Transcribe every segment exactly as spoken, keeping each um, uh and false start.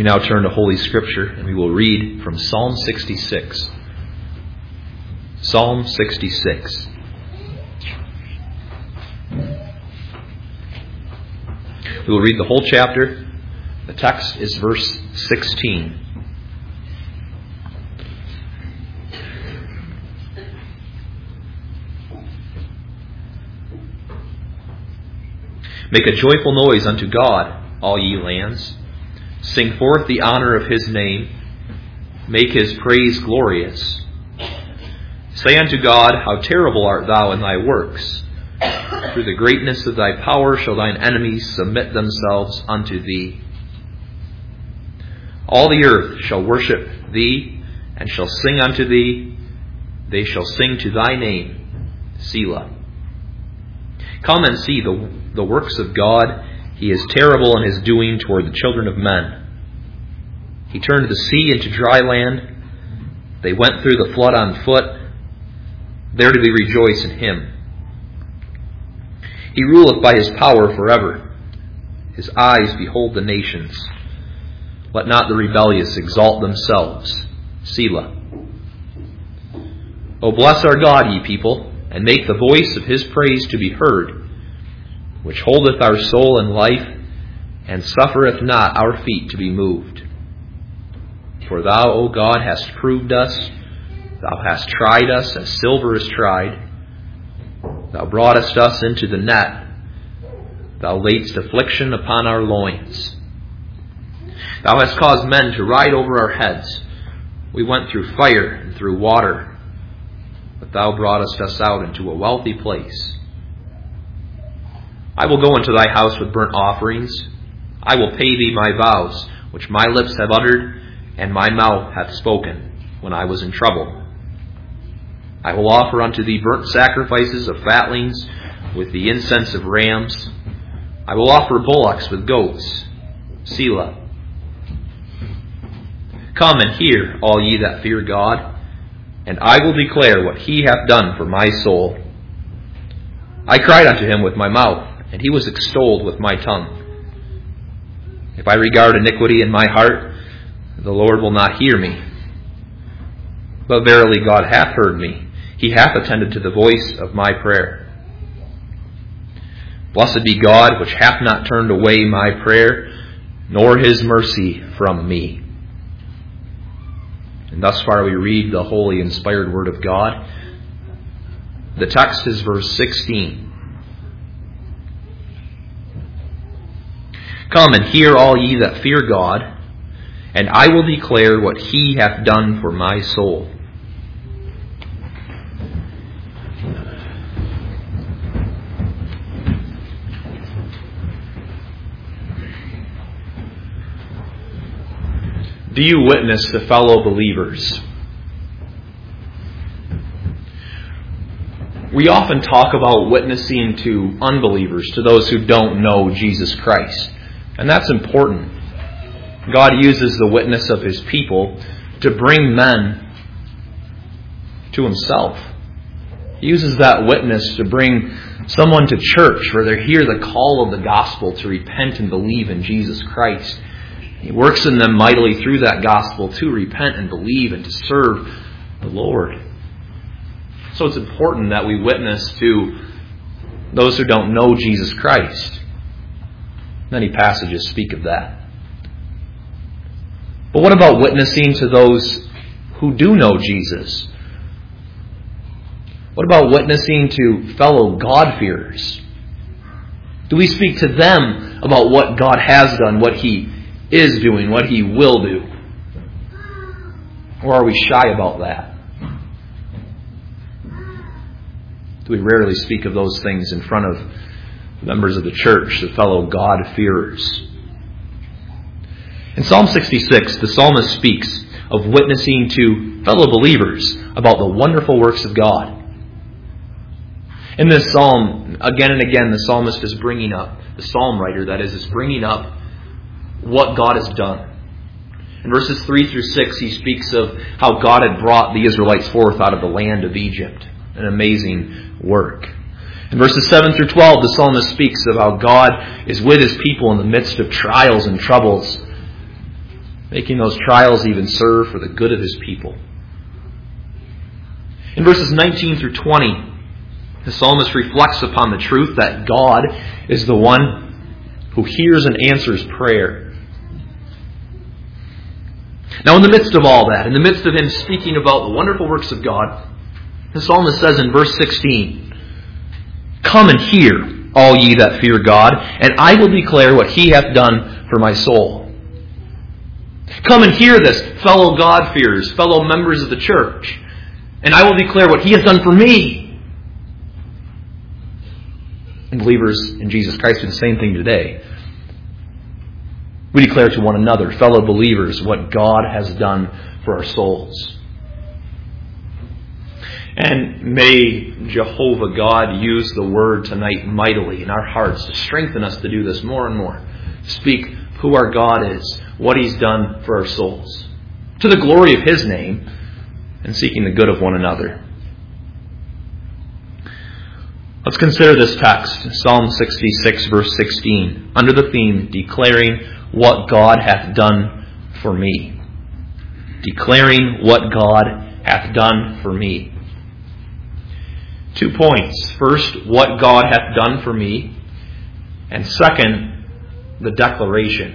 We now turn to Holy Scripture and we will read from Psalm sixty-six. Psalm sixty-six. We will read the whole chapter. The text is verse sixteen. Make a joyful noise unto God, all ye lands. Sing forth the honor of his name. Make his praise glorious. Say unto God, how terrible art thou in thy works. Through the greatness of thy power shall thine enemies submit themselves unto thee. All the earth shall worship thee, and shall sing unto thee. They shall sing to thy name, Selah. Come and see the, the works of God. He is terrible in his doing toward the children of men. He turned the sea into dry land. They went through the flood on foot. There do we rejoice in him. He ruleth by his power forever. His eyes behold the nations. Let not the rebellious exalt themselves. Selah. O bless our God, ye people, and make the voice of his praise to be heard, which holdeth our soul in life, and suffereth not our feet to be moved. For thou, O God, hast proved us. Thou hast tried us as silver is tried. Thou broughtest us into the net. Thou laidst affliction upon our loins. Thou hast caused men to ride over our heads. We went through fire and through water, but thou broughtest us out into a wealthy place. I will go into thy house with burnt offerings. I will pay thee my vows, which my lips have uttered, and my mouth hath spoken, when I was in trouble. I will offer unto thee burnt sacrifices of fatlings, with the incense of rams. I will offer bullocks with goats. Selah. Come and hear, all ye that fear God, and I will declare what he hath done for my soul. I cried unto him with my mouth, and he was extolled with my tongue. If I regard iniquity in my heart, the Lord will not hear me. But verily God hath heard me. He hath attended to the voice of my prayer. Blessed be God, which hath not turned away my prayer, nor his mercy from me. And thus far we read the holy inspired word of God. The text is verse sixteen. Come and hear, all ye that fear God, and I will declare what he hath done for my soul. Do you witness to fellow believers? We often talk about witnessing to unbelievers, to those who don't know Jesus Christ. And that's important. God uses the witness of his people to bring men to himself. He uses that witness to bring someone to church where they hear the call of the gospel to repent and believe in Jesus Christ. He works in them mightily through that gospel to repent and believe and to serve the Lord. So it's important that we witness to those who don't know Jesus Christ. Many passages speak of that. But what about witnessing to those who do know Jesus? What about witnessing to fellow God-fearers? Do we speak to them about what God has done, what he is doing, what he will do? Or are we shy about that? Do we rarely speak of those things in front of members of the church, the fellow God-fearers? In Psalm sixty-six, the psalmist speaks of witnessing to fellow believers about the wonderful works of God. In this psalm, again and again, the psalmist is bringing up, the psalm writer that is, is bringing up what God has done. In verses three through six, he speaks of how God had brought the Israelites forth out of the land of Egypt. An amazing work. In verses seven through twelve, the psalmist speaks of how God is with his people in the midst of trials and troubles. making those trials even serve for the good of His people. In verses nineteen through twenty, the psalmist reflects upon the truth that God is the one who hears and answers prayer. Now, in the midst of all that, in the midst of him speaking about the wonderful works of God, the psalmist says in verse sixteen, "Come and hear, all ye that fear God, and I will declare what He hath done for my soul." Come and hear this, fellow God-fearers, fellow members of the church, and I will declare what He has done for me. And believers in Jesus Christ do the same thing today. We declare to one another, fellow believers, what God has done for our souls. And may Jehovah God use the Word tonight mightily in our hearts to strengthen us to do this more and more. Speak who our God is, what He's done for our souls, to the glory of His name, and seeking the good of one another. Let's consider this text, Psalm sixty-six, verse sixteen, under the theme, declaring what God hath done for me. Declaring what God hath done for me. Two points. First, what God hath done for me. And second, the declaration.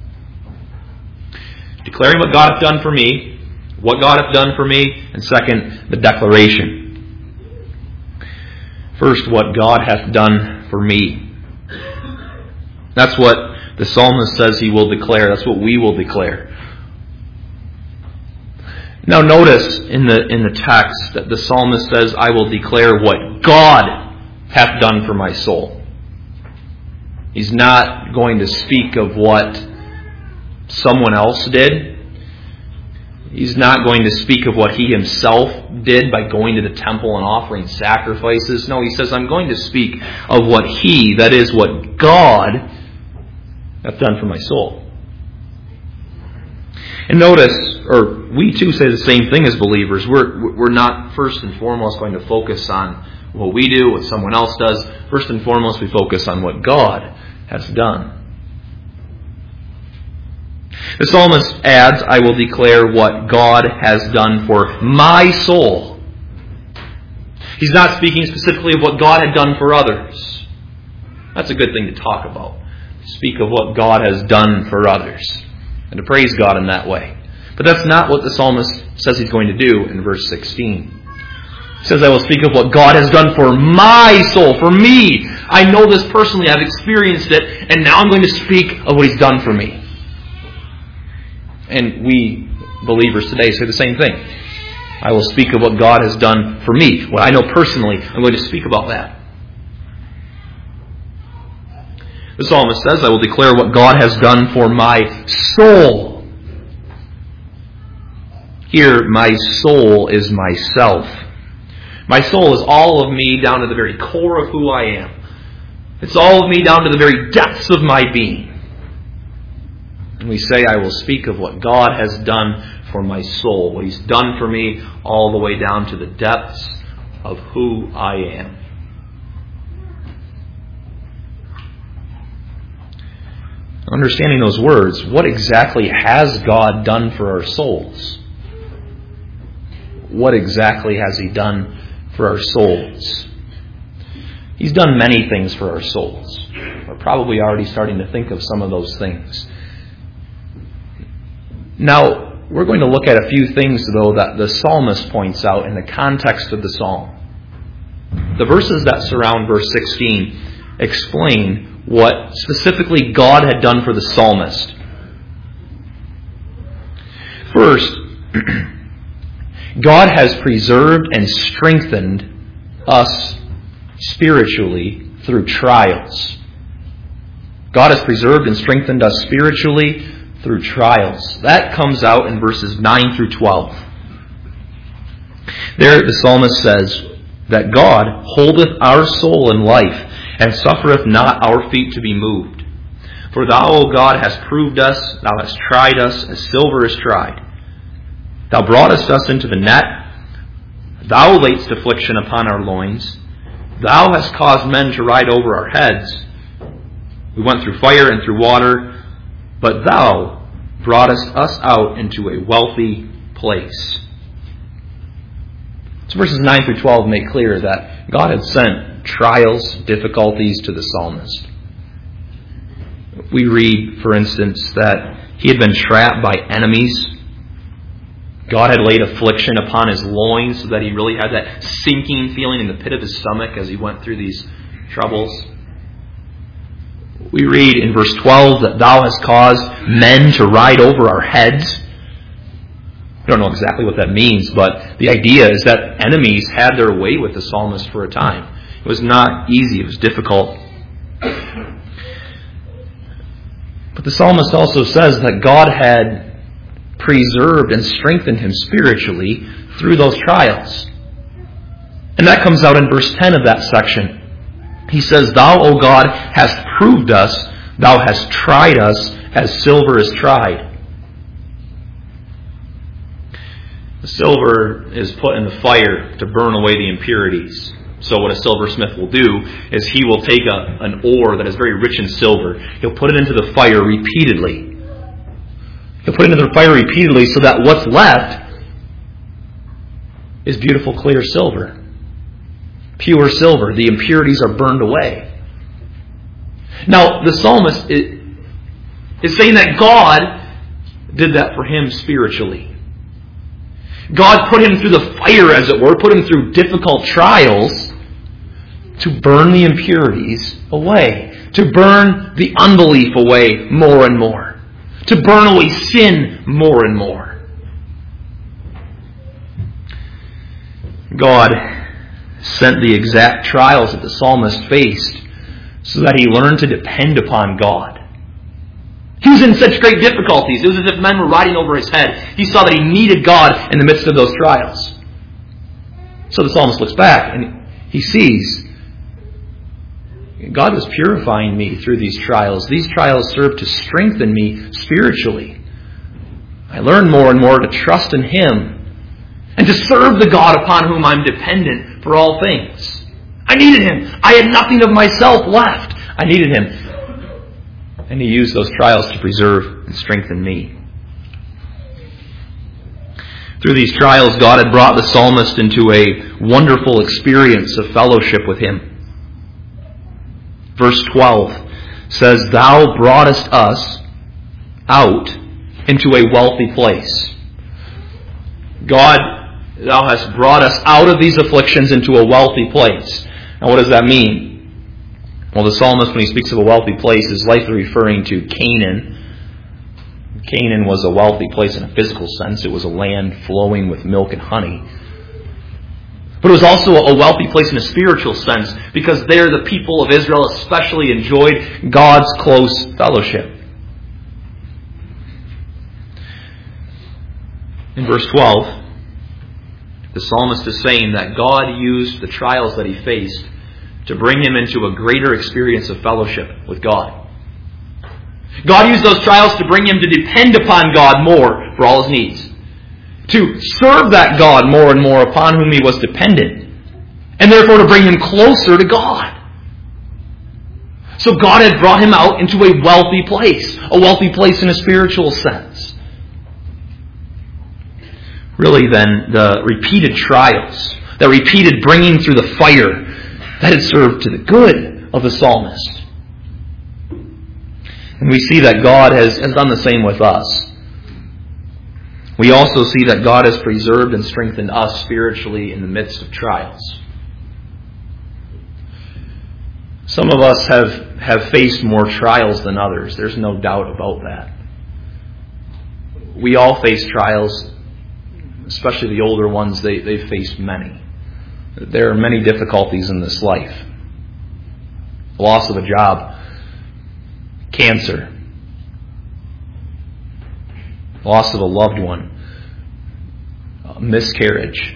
Declaring what God hath done for me, what God hath done for me, and second, the declaration. First, what God hath done for me. That's what the psalmist says he will declare. That's what we will declare. Now notice in the in the text that the psalmist says, I will declare what God hath done for my soul. He's not going to speak of what someone else did. He's not going to speak of what he himself did by going to the temple and offering sacrifices. No, he says, I'm going to speak of what he, that is what God, hath done for my soul. And notice, or we too say the same thing as believers. We're, we're not first and foremost going to focus on what we do, what someone else does. First and foremost, we focus on what God has done. The psalmist adds, I will declare what God has done for my soul. He's not speaking specifically of what God had done for others. That's a good thing to talk about. Speak of what God has done for others. And to praise God in that way. But that's not what the psalmist says he's going to do in verse sixteen. He says, I will speak of what God has done for my soul, for me. I know this personally, I've experienced it, and now I'm going to speak of what He's done for me. And we believers today say the same thing. I will speak of what God has done for me. What I know personally, I'm going to speak about that. The psalmist says, I will declare what God has done for my soul. Here, my soul is myself. My soul is all of me down to the very core of who I am. It's all of me down to the very depths of my being. And we say, I will speak of what God has done for my soul. What He's done for me all the way down to the depths of who I am. Understanding those words, what exactly has God done for our souls? What exactly has He done for our souls? He's done many things for our souls. We're probably already starting to think of some of those things. Now, we're going to look at a few things, though, that the psalmist points out in the context of the psalm. The verses that surround verse sixteen explain what specifically God had done for the psalmist. First, God has preserved and strengthened us spiritually through trials. God has preserved and strengthened us spiritually through trials. That comes out in verses nine through twelve. There the psalmist says that God holdeth our soul in life, and suffereth not our feet to be moved. For Thou, O God, hast proved us, Thou hast tried us, as silver is tried. Thou broughtest us into the net. Thou laidst affliction upon our loins. Thou hast caused men to ride over our heads. We went through fire and through water, but Thou broughtest us out into a wealthy place. So verses nine through twelve make clear that God had sent trials, difficulties to the psalmist. We read, for instance, that he had been trapped by enemies. God had laid affliction upon his loins so that he really had that sinking feeling in the pit of his stomach as he went through these troubles. We read in verse twelve that thou hast caused men to ride over our heads. I don't know exactly what that means, but the idea is that enemies had their way with the psalmist for a time. It was not easy. It was difficult. But the psalmist also says that God had preserved and strengthened him spiritually through those trials. And that comes out in verse ten of that section. He says, Thou, O God, hast proved us, thou hast tried us as silver is tried. The silver is put in the fire to burn away the impurities. So what a silversmith will do is he will take a, an ore that is very rich in silver. He'll put it into the fire repeatedly. He'll put it into the fire repeatedly so that what's left is beautiful, clear silver. Pure silver. The impurities are burned away. Now, the psalmist is saying that God did that for him spiritually. God put him through the fire, as it were, put him through difficult trials to burn the impurities away, to burn the unbelief away more and more, to burn away sin more and more. God sent the exact trials that the psalmist faced so that he learned to depend upon God. He was in such great difficulties. It was as if men were riding over his head. He saw that he needed God in the midst of those trials. So the psalmist looks back and he sees God was purifying me through these trials. These trials served to strengthen me spiritually. I learned more and more to trust in Him and to serve the God upon whom I'm dependent for all things. I needed Him. I had nothing of myself left. I needed Him. And He used those trials to preserve and strengthen me. Through these trials, God had brought the psalmist into a wonderful experience of fellowship with Him. Verse twelve says, Thou broughtest us out into a wealthy place. God, Thou hast brought us out of these afflictions into a wealthy place. Now what does that mean? Well, the psalmist, when he speaks of a wealthy place, is likely referring to Canaan. Canaan was a wealthy place in a physical sense. It was a land flowing with milk and honey. But it was also a wealthy place in a spiritual sense, because there the people of Israel especially enjoyed God's close fellowship. In verse twelve, the psalmist is saying that God used the trials that he faced to bring him into a greater experience of fellowship with God. God used those trials to bring him to depend upon God more for all his needs, to serve that God more and more upon whom he was dependent, and therefore to bring him closer to God. So God had brought him out into a wealthy place, a wealthy place in a spiritual sense. Really then, the repeated trials, the repeated bringing through the fire, that had served to the good of the psalmist. And we see that God has, has done the same with us. We also see that God has preserved and strengthened us spiritually in the midst of trials. Some of us have, have faced more trials than others. There's no doubt about that. We all face trials, especially the older ones. They, they've faced many. There are many difficulties in this life. Loss of a job, cancer, loss of a loved one, miscarriage.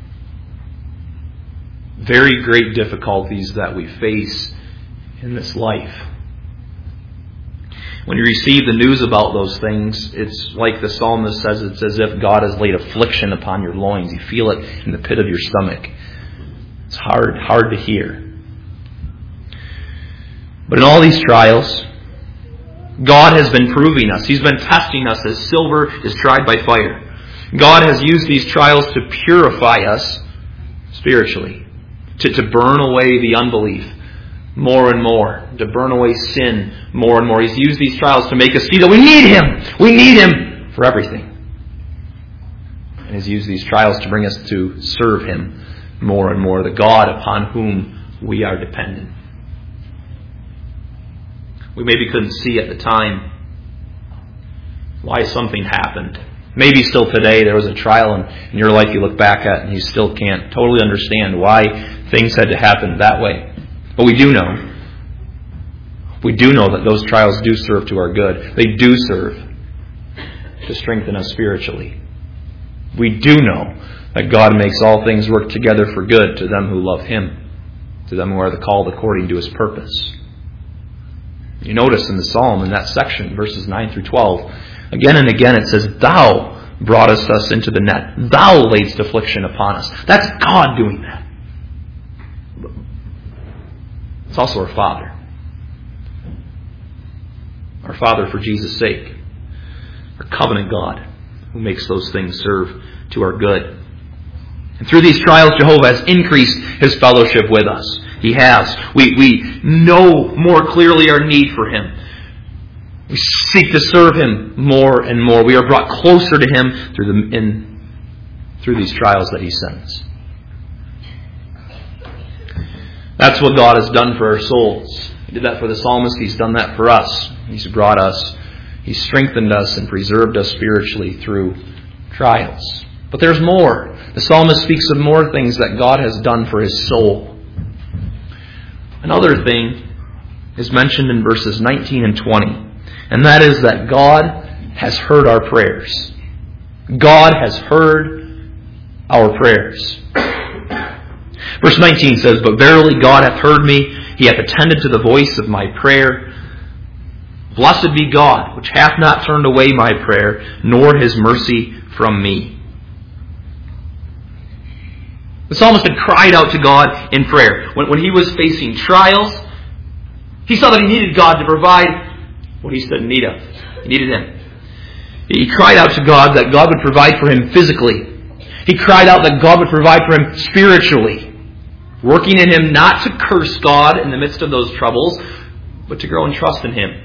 Very great difficulties that we face in this life. When you receive the news about those things, it's like the psalmist says, it's as if God has laid affliction upon your loins. You feel it in the pit of your stomach. It's hard, hard to hear. But in all these trials, God has been proving us. He's been testing us as silver is tried by fire. God has used these trials to purify us spiritually, to, to burn away the unbelief more and more, to burn away sin more and more. He's used these trials to make us see that we need Him. We need Him for everything. And He's used these trials to bring us to serve Him more and more, the God upon whom we are dependent. We maybe couldn't see at the time why something happened. Maybe still today there was a trial in your life you look back at and you still can't totally understand why things had to happen that way. But we do know. We do know that those trials do serve to our good. They do serve to strengthen us spiritually. We do know that God makes all things work together for good to them who love Him, to them who are the called according to His purpose. You notice in the Psalm, in that section, verses nine through twelve, again and again it says, Thou broughtest us into the net. Thou laidst affliction upon us. That's God doing that. It's also our Father. Our Father for Jesus' sake. Our covenant God who makes those things serve to our good. And through these trials, Jehovah has increased His fellowship with us. He has. We, we know more clearly our need for Him. We seek to serve Him more and more. We are brought closer to Him through the in through these trials that He sends. That's what God has done for our souls. He did that for the psalmist. He's done that for us. He's brought us. He's strengthened us and preserved us spiritually through trials. But there's more. The psalmist speaks of more things that God has done for his soul. Another thing is mentioned in verses nineteen and twenty. And that is that God has heard our prayers. God has heard our prayers. Verse nineteen says, But verily God hath heard me. He hath attended to the voice of my prayer. Blessed be God, which hath not turned away my prayer, nor His mercy from me. The psalmist had cried out to God in prayer. When, when he was facing trials, he saw that he needed God to provide what he stood in need of. He needed Him. He cried out to God that God would provide for him physically. He cried out that God would provide for him spiritually, working in him not to curse God in the midst of those troubles, but to grow in trust in Him.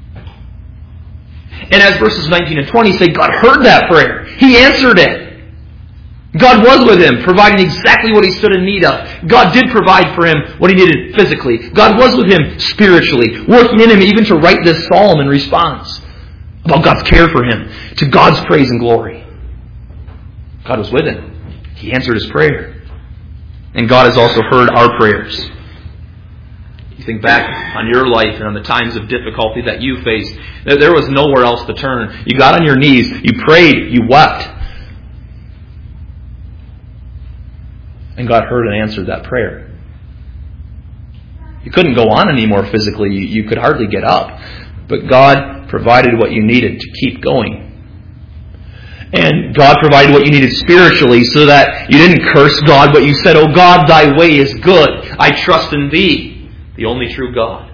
And as verses nineteen and twenty say, God heard that prayer. He answered it. God was with him, providing exactly what he stood in need of. God did provide for him what he needed physically. God was with him spiritually, working in him even to write this psalm in response about God's care for him, to God's praise and glory. God was with him. He answered his prayer. And God has also heard our prayers. You think back on your life and on the times of difficulty that you faced. There was nowhere else to turn. You got on your knees, you prayed, you wept. And God heard and answered that prayer. You couldn't go on anymore physically. You could hardly get up. But God provided what you needed to keep going. And God provided what you needed spiritually so that you didn't curse God, but you said, Oh God, Thy way is good. I trust in Thee, the only true God,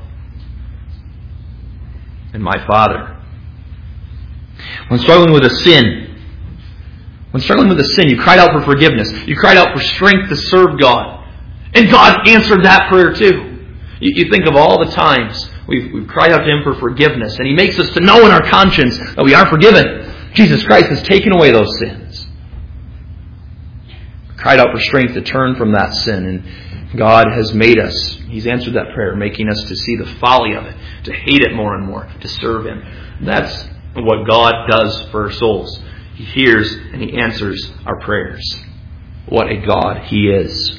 and my Father. When struggling with a sin, When struggling with a sin, you cried out for forgiveness. You cried out for strength to serve God. And God answered that prayer too. You, you think of all the times we've, we've cried out to Him for forgiveness. And He makes us to know in our conscience that we are forgiven. Jesus Christ has taken away those sins. We cried out for strength to turn from that sin. And God has made us, He's answered that prayer, making us to see the folly of it, to hate it more and more, to serve Him. That's what God does for our souls. He hears and He answers our prayers. What a God He is.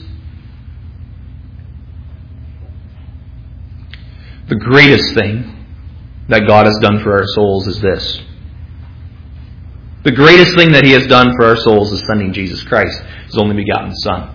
The greatest thing that God has done for our souls is this. The greatest thing that He has done for our souls is sending Jesus Christ, His only begotten Son.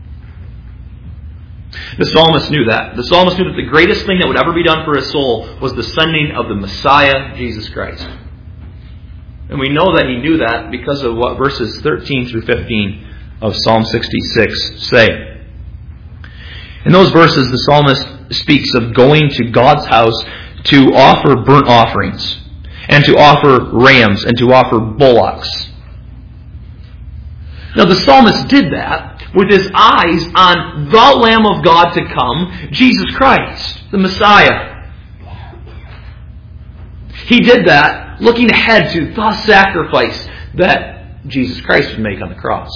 The psalmist knew that. The psalmist knew that the greatest thing that would ever be done for his soul was the sending of the Messiah, Jesus Christ. And we know that he knew that because of what verses thirteen through fifteen of Psalm sixty-six say. In those verses, the psalmist speaks of going to God's house to offer burnt offerings, and to offer rams, and to offer bullocks. Now the psalmist did that with his eyes on the Lamb of God to come, Jesus Christ, the Messiah. He did that looking ahead to the sacrifice that Jesus Christ would make on the cross.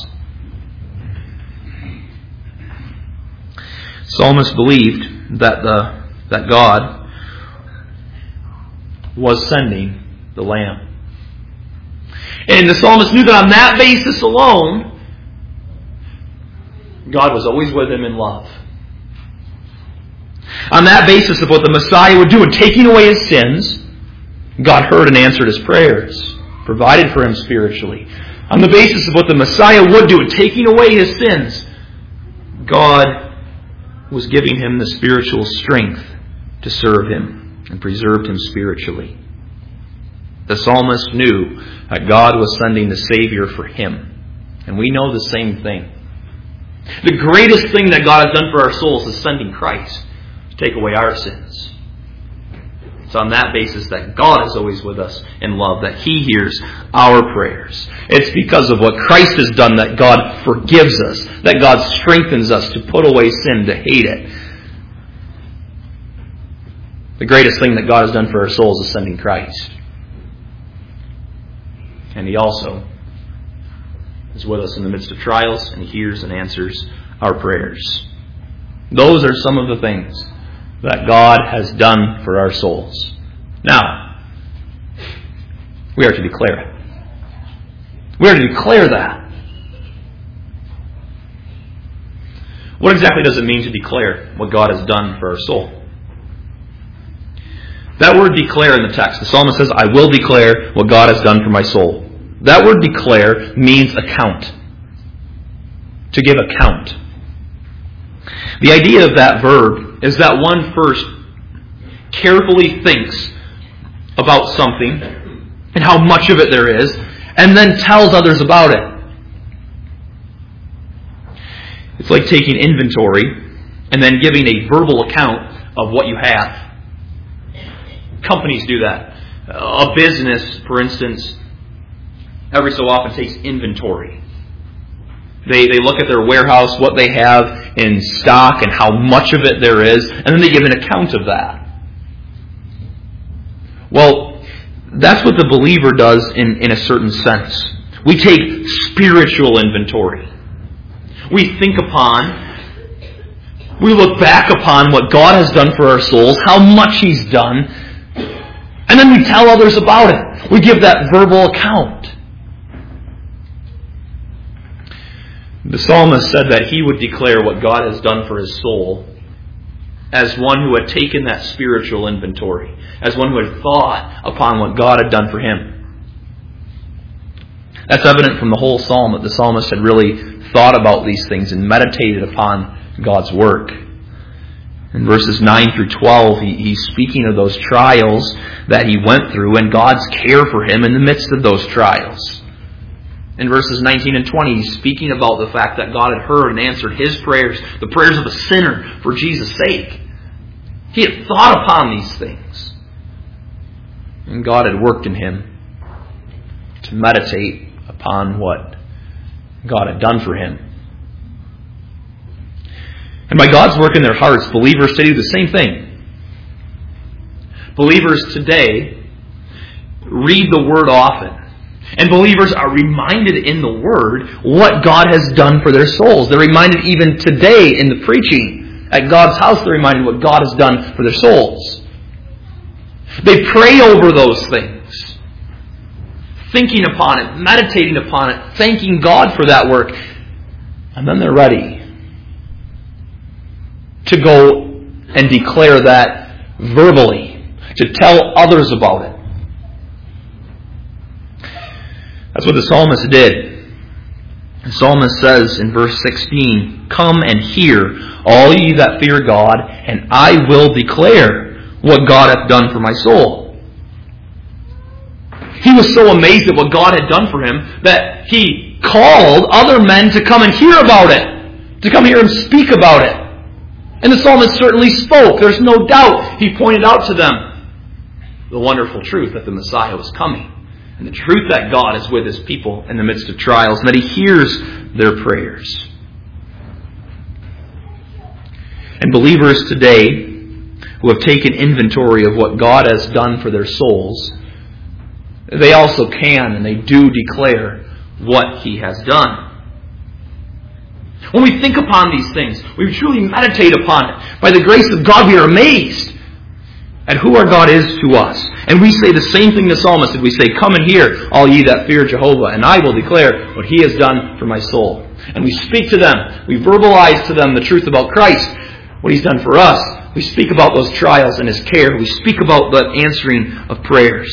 Psalmist believed that the that God was sending the Lamb. And the psalmist knew that on that basis alone, God was always with him in love. On that basis of what the Messiah would do in taking away his sins, God heard and answered his prayers, provided for him spiritually. On the basis of what the Messiah would do in taking away his sins, God was giving him the spiritual strength to serve him and preserved him spiritually. The psalmist knew that God was sending the Savior for him. And we know the same thing. The greatest thing that God has done for our souls is sending Christ to take away our sins. It's on that basis that God is always with us in love, that He hears our prayers. It's because of what Christ has done that God forgives us, that God strengthens us to put away sin, to hate it. The greatest thing that God has done for our souls is sending Christ. And He also is with us in the midst of trials, and He hears and answers our prayers. Those are some of the things that God has done for our souls. Now, we are to declare it. We are to declare that. What exactly does it mean to declare what God has done for our soul? That word declare in the text, the psalmist says, I will declare what God has done for my soul. That word declare means account. To give account. The idea of that verb is that one first carefully thinks about something and how much of it there is, and then tells others about it. It's like taking inventory and then giving a verbal account of what you have. Companies do that. A business, for instance, every so often takes inventory. They they look at their warehouse, what they have in stock and how much of it there is, and then they give an account of that. Well, that's what the believer does in, in a certain sense. We take spiritual inventory. We think upon, we look back upon what God has done for our souls, how much He's done, and then we tell others about it. We give that verbal account. The psalmist said that he would declare what God has done for his soul as one who had taken that spiritual inventory, as one who had thought upon what God had done for him. That's evident from the whole psalm that the psalmist had really thought about these things and meditated upon God's work. In verses nine through twelve, he, he's speaking of those trials that he went through and God's care for him in the midst of those trials. In verses nineteen and twenty, he's speaking about the fact that God had heard and answered his prayers, the prayers of a sinner for Jesus' sake. He had thought upon these things. And God had worked in him to meditate upon what God had done for him. And by God's work in their hearts, believers today do the same thing. Believers today read the Word often. And believers are reminded in the Word what God has done for their souls. They're reminded even today in the preaching at God's house, they're reminded what God has done for their souls. They pray over those things, thinking upon it, meditating upon it, thanking God for that work. And then they're ready to go and declare that verbally, to tell others about it. That's what the psalmist did. The psalmist says in verse sixteen, come and hear, all ye that fear God, and I will declare what God hath done for my soul. He was so amazed at what God had done for him that he called other men to come and hear about it, to come hear him speak about it. And the psalmist certainly spoke. There's no doubt he pointed out to them the wonderful truth that the Messiah was coming. And the truth that God is with His people in the midst of trials, and that He hears their prayers. And believers today who have taken inventory of what God has done for their souls, they also can and they do declare what He has done. When we think upon these things, we truly meditate upon it. By the grace of God, we are amazed at who our God is to us. And we say the same thing the psalmist did. We say, "Come and hear, all ye that fear Jehovah, and I will declare what He has done for my soul." And we speak to them. We verbalize to them the truth about Christ, what He's done for us. We speak about those trials and His care. We speak about the answering of prayers.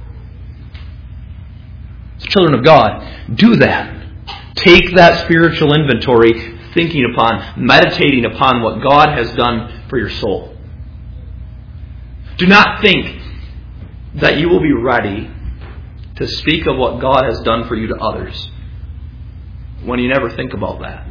So children of God, do that. Take that spiritual inventory, thinking upon, meditating upon what God has done for your soul. Do not think that you will be ready to speak of what God has done for you to others when you never think about that.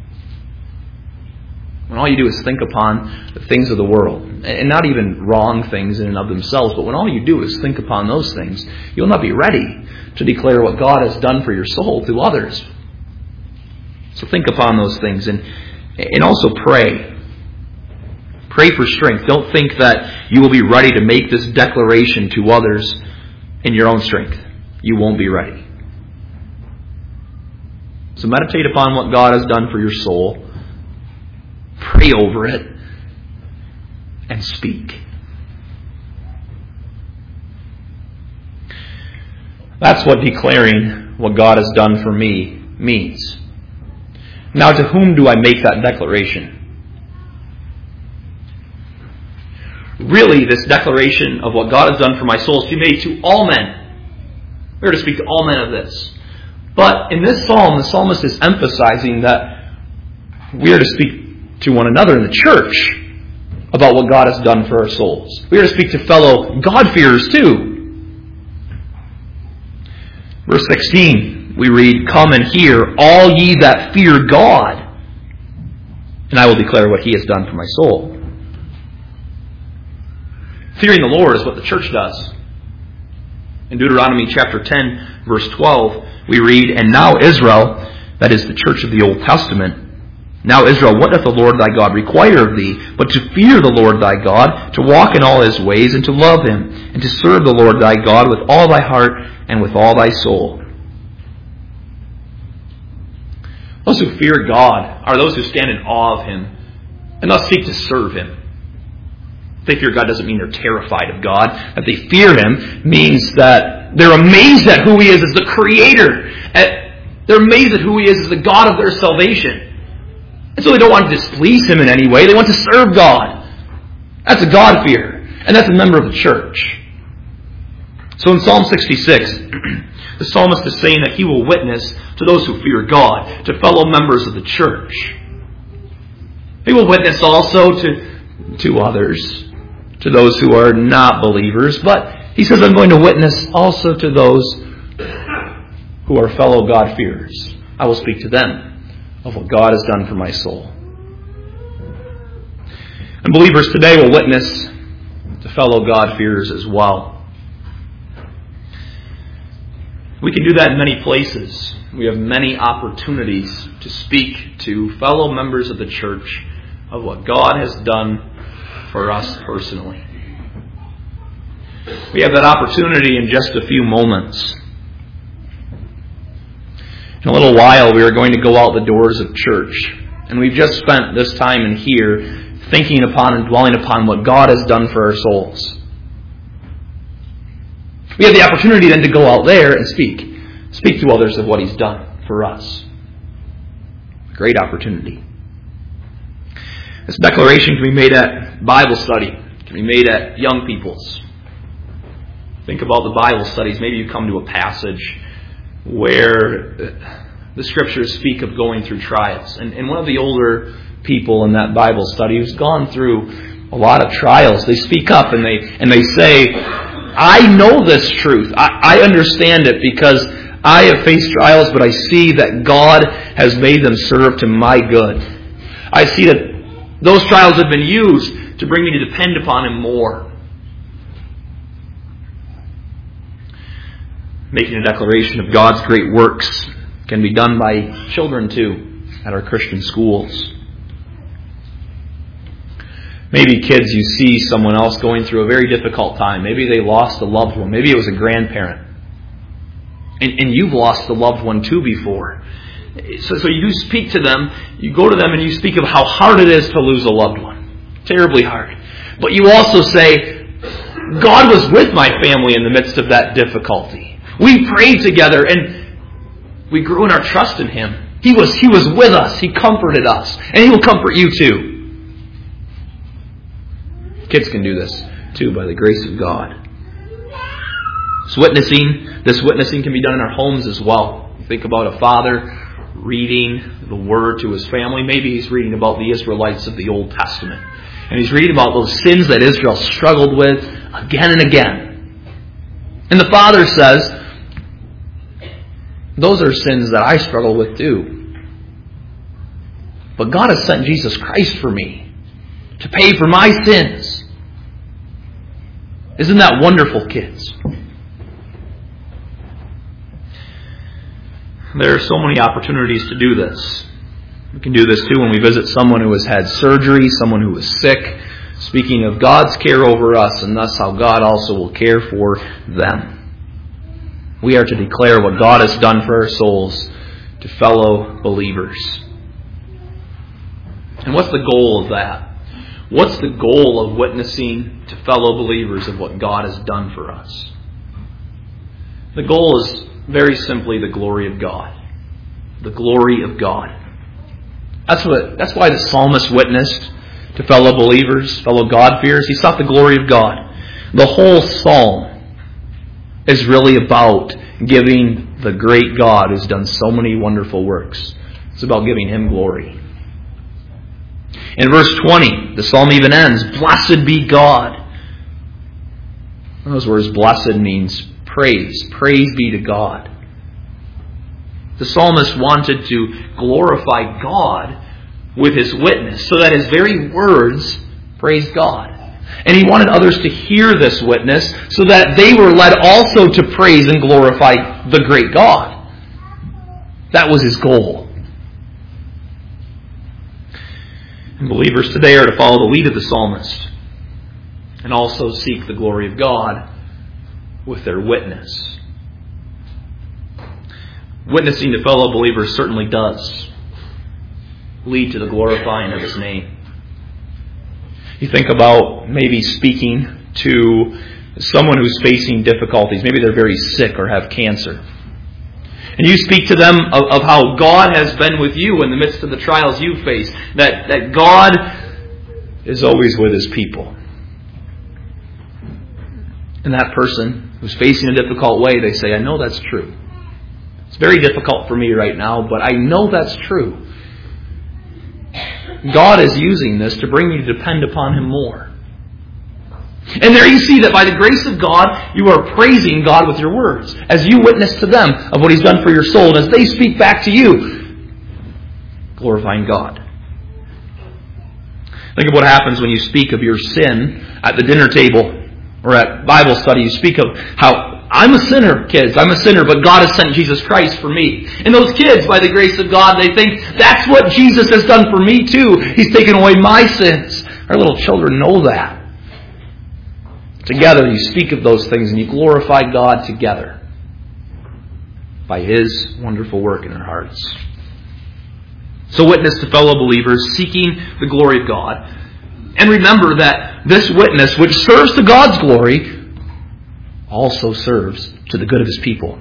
When all you do is think upon the things of the world, and not even wrong things in and of themselves, but when all you do is think upon those things, you'll not be ready to declare what God has done for your soul to others. So think upon those things, and, and also pray. Pray for strength. Don't think that you will be ready to make this declaration to others in your own strength. You won't be ready. So meditate upon what God has done for your soul. Pray over it. And speak. That's what declaring what God has done for me means. Now, to whom do I make that declaration? Really, this declaration of what God has done for my soul is to be made to all men. We are to speak to all men of this. But in this psalm, the psalmist is emphasizing that we are to speak to one another in the church about what God has done for our souls. We are to speak to fellow God-fearers too. Verse sixteen, we read, "Come and hear, all ye that fear God, and I will declare what He has done for my soul." Fearing the Lord is what the church does. In Deuteronomy chapter ten, verse twelve, we read, "And now Israel," that is the church of the Old Testament, "Now Israel, what doth the Lord thy God require of thee, but to fear the Lord thy God, to walk in all His ways, and to love Him, and to serve the Lord thy God with all thy heart and with all thy soul." Those who fear God are those who stand in awe of Him and thus seek to serve Him. If they fear God doesn't mean they're terrified of God. That they fear Him means that they're amazed at who He is as the Creator. They're amazed at who He is as the God of their salvation. And so they don't want to displease Him in any way. They want to serve God. That's a God fear. And that's a member of the church. So in Psalm sixty-six, the psalmist is saying that he will witness to those who fear God, to fellow members of the church. He will witness also to, to others, to those who are not believers. But he says, I'm going to witness also to those who are fellow God-fearers. I will speak to them of what God has done for my soul. And believers today will witness to fellow God-fearers as well. We can do that in many places. We have many opportunities to speak to fellow members of the church of what God has done for us personally. We have that opportunity in just a few moments. In a little while, we are going to go out the doors of church. And we've just spent this time in here thinking upon and dwelling upon what God has done for our souls. We have the opportunity then to go out there and speak. Speak to others of what He's done for us. A great opportunity. This declaration can be made at Bible study. It can be made at young people's. Think about the Bible studies. Maybe you come to a passage where the Scriptures speak of going through trials. And, and one of the older people in that Bible study who's gone through a lot of trials, they speak up and they and they say, I know this truth. I, I understand it because I have faced trials, but I see that God has made them serve to my good. I see that those trials have been used to bring me to depend upon Him more. Making a declaration of God's great works can be done by children too at our Christian schools. Maybe kids, you see someone else going through a very difficult time. Maybe they lost a loved one. Maybe it was a grandparent. And, and you've lost a loved one too before. So, so you speak to them, you go to them and you speak of how hard it is to lose a loved one. Terribly hard. But you also say, God was with my family in the midst of that difficulty. We prayed together and we grew in our trust in Him. He was, he was with us. He comforted us. And He will comfort you too. Kids can do this too by the grace of God. This witnessing, this witnessing can be done in our homes as well. Think about a father reading the Word to his family. Maybe he's reading about the Israelites of the Old Testament. And he's reading about those sins that Israel struggled with again and again. And the father says, those are sins that I struggle with too. But God has sent Jesus Christ for me to pay for my sins. Isn't that wonderful, kids? There are so many opportunities to do this. We can do this too when we visit someone who has had surgery, someone who is sick, speaking of God's care over us and thus how God also will care for them. We are to declare what God has done for our souls to fellow believers. And what's the goal of that? What's the goal of witnessing to fellow believers of what God has done for us? The goal is very simply the glory of God. The glory of God. That's what. That's why the psalmist witnessed to fellow believers, fellow God-fearers. He sought the glory of God. The whole psalm is really about giving the great God who's done so many wonderful works. It's about giving Him glory. In verse twenty, the psalm even ends, "Blessed be God." In those words, blessed means praise. Praise be to God. The psalmist wanted to glorify God with his witness so that his very words praised God. And he wanted others to hear this witness so that they were led also to praise and glorify the great God. That was his goal. And believers today are to follow the lead of the psalmist and also seek the glory of God with their witness. Witnessing to fellow believers certainly does lead to the glorifying of His name. You think about maybe speaking to someone who's facing difficulties. Maybe they're very sick or have cancer. And you speak to them of, of how God has been with you in the midst of the trials you face. That, that God is always with His people. And that person who's facing a difficult way, they say, I know that's true. It's very difficult for me right now, but I know that's true. God is using this to bring you to depend upon Him more. And there you see that by the grace of God, you are praising God with your words. As you witness to them of what He's done for your soul, and as they speak back to you, glorifying God. Think of what happens when you speak of your sin at the dinner table or at Bible study. You speak of how I'm a sinner, kids. I'm a sinner, but God has sent Jesus Christ for me. And those kids, by the grace of God, they think, that's what Jesus has done for me too. He's taken away my sins. Our little children know that. Together, you speak of those things and you glorify God together by His wonderful work in our hearts. So witness to fellow believers, seeking the glory of God. And remember that this witness, which serves to God's glory, also serves to the good of His people.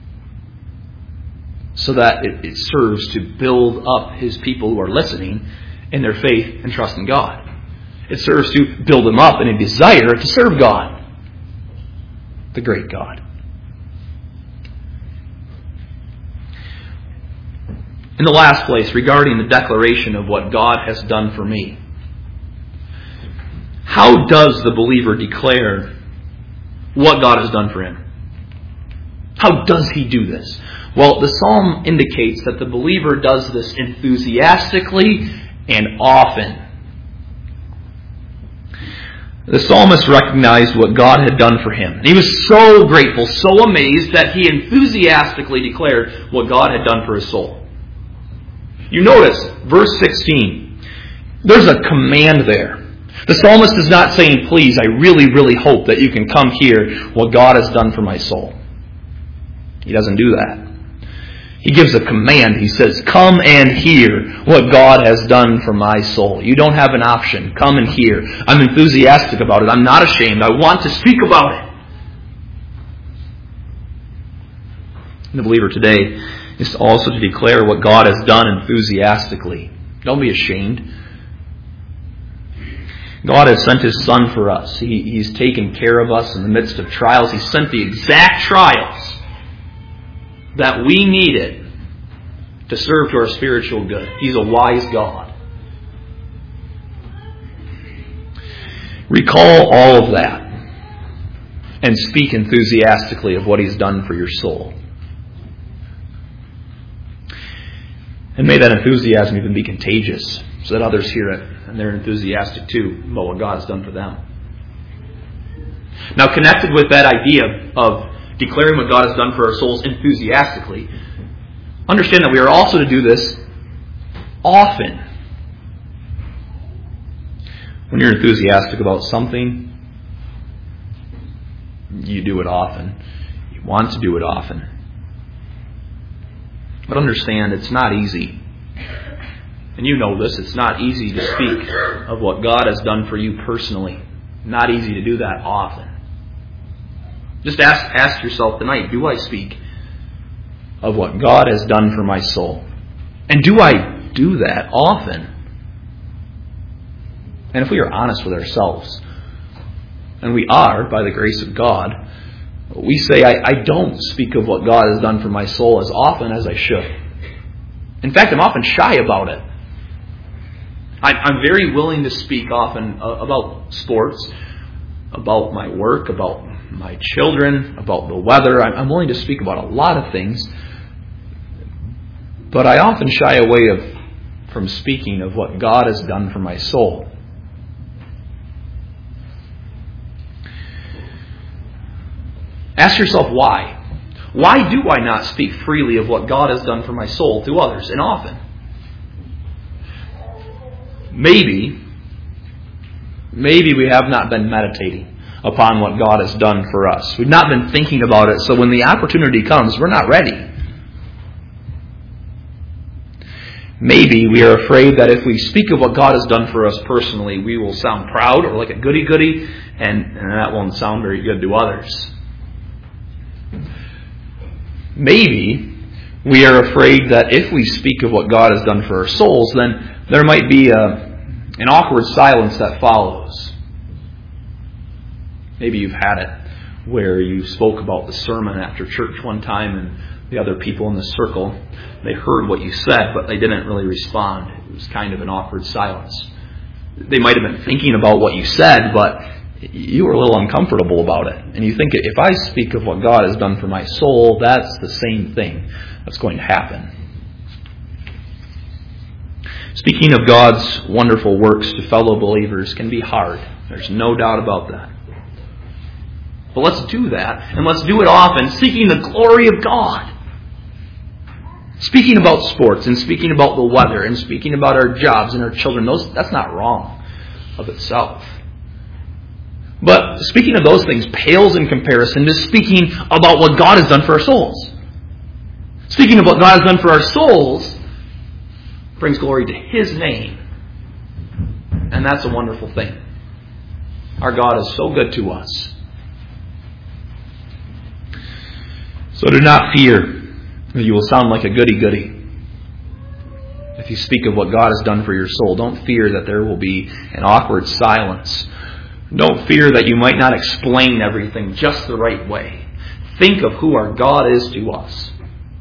So that it, it serves to build up His people who are listening in their faith and trust in God. It serves to build them up in a desire to serve God, the great God. In the last place, regarding the declaration of what God has done for me, how does the believer declare what God has done for him? How does he do this? Well, the psalm indicates that the believer does this enthusiastically and often. The psalmist recognized what God had done for him. He was so grateful, so amazed, that he enthusiastically declared what God had done for his soul. You notice, verse sixteen, there's a command there. The psalmist is not saying, please, I really, really hope that you can come hear what God has done for my soul. He doesn't do that. He gives a command. He says, come and hear what God has done for my soul. You don't have an option. Come and hear. I'm enthusiastic about it. I'm not ashamed. I want to speak about it. And the believer today is also to declare what God has done enthusiastically. Don't be ashamed. God has sent His Son for us. He, he's taken care of us in the midst of trials. He sent the exact trials that we needed to serve to our spiritual good. He's a wise God. Recall all of that and speak enthusiastically of what He's done for your soul. And may that enthusiasm even be contagious, so that others hear it and they're enthusiastic too about what God has done for them. Now, connected with that idea of declaring what God has done for our souls enthusiastically, understand that we are also to do this often. When you're enthusiastic about something, you do it often. You want to do it often. But understand, it's not easy. And you know this, it's not easy to speak of what God has done for you personally. Not easy to do that often. Just ask, ask yourself tonight, do I speak of what God has done for my soul? And do I do that often? And if we are honest with ourselves, and we are, by the grace of God, we say, I, I don't speak of what God has done for my soul as often as I should. In fact, I'm often shy about it. I, I'm very willing to speak often about sports, about my work, about my children, about the weather. I'm willing to speak about a lot of things, but I often shy away of, from speaking of what God has done for my soul. Ask yourself why. Why do I not speak freely of what God has done for my soul to others, and often? Maybe, maybe we have not been meditating upon what God has done for us. We've not been thinking about it, so when the opportunity comes, we're not ready. Maybe we are afraid that if we speak of what God has done for us personally, we will sound proud or like a goody-goody, and, and that won't sound very good to others. Maybe we are afraid that if we speak of what God has done for our souls, then there might be a, an awkward silence that follows. Maybe you've had it where you spoke about the sermon after church one time and the other people in the circle, they heard what you said, but they didn't really respond. It was kind of an awkward silence. They might have been thinking about what you said, but you were a little uncomfortable about it. And you think, if I speak of what God has done for my soul, that's the same thing that's going to happen. Speaking of God's wonderful works to fellow believers can be hard. There's no doubt about that. But let's do that, and let's do it often, seeking the glory of God. Speaking about sports, and speaking about the weather, and speaking about our jobs and our children, those that's not wrong of itself. But speaking of those things pales in comparison to speaking about what God has done for our souls. Speaking of what God has done for our souls brings glory to His name. And that's a wonderful thing. Our God is so good to us. So do not fear that you will sound like a goody-goody if you speak of what God has done for your soul. Don't fear that there will be an awkward silence. Don't fear that you might not explain everything just the right way. Think of who our God is to us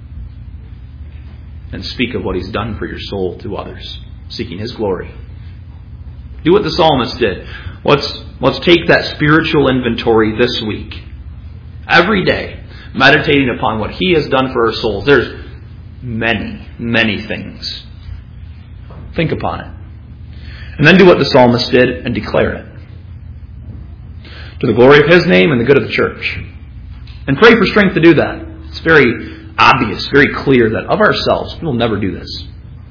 and speak of what He's done for your soul to others, seeking His glory. Do what the psalmist did. Let's, let's take that spiritual inventory this week. Every day, meditating upon what He has done for our souls. There's many, many things. Think upon it. And then do what the psalmist did and declare it. to the glory of His name and the good of the church. And pray for strength to do that. It's very obvious, very clear that of ourselves, we will never do this.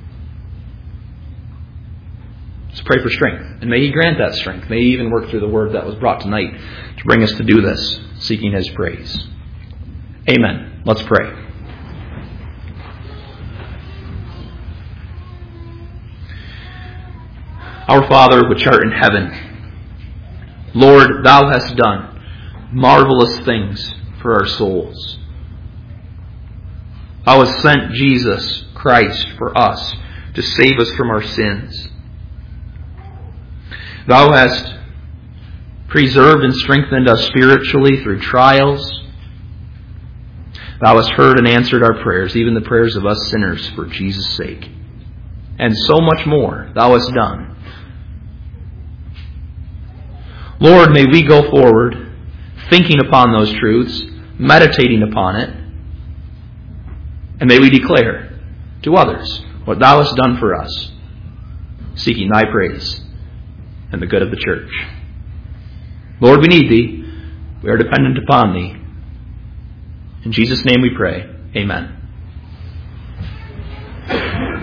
So pray for strength. And may He grant that strength. May He even work through the word that was brought tonight to bring us to do this, seeking His praise. Amen. Let's pray. Our Father, which art in heaven, Lord, Thou hast done marvelous things for our souls. Thou hast sent Jesus Christ for us to save us from our sins. Thou hast preserved and strengthened us spiritually through trials. Thou hast heard and answered our prayers, even the prayers of us sinners, for Jesus' sake. And so much more Thou hast done. Lord, may we go forward thinking upon those truths, meditating upon it, and may we declare to others what Thou hast done for us, seeking Thy praise and the good of the church. Lord, we need Thee. We are dependent upon Thee. In Jesus' name we pray. Amen.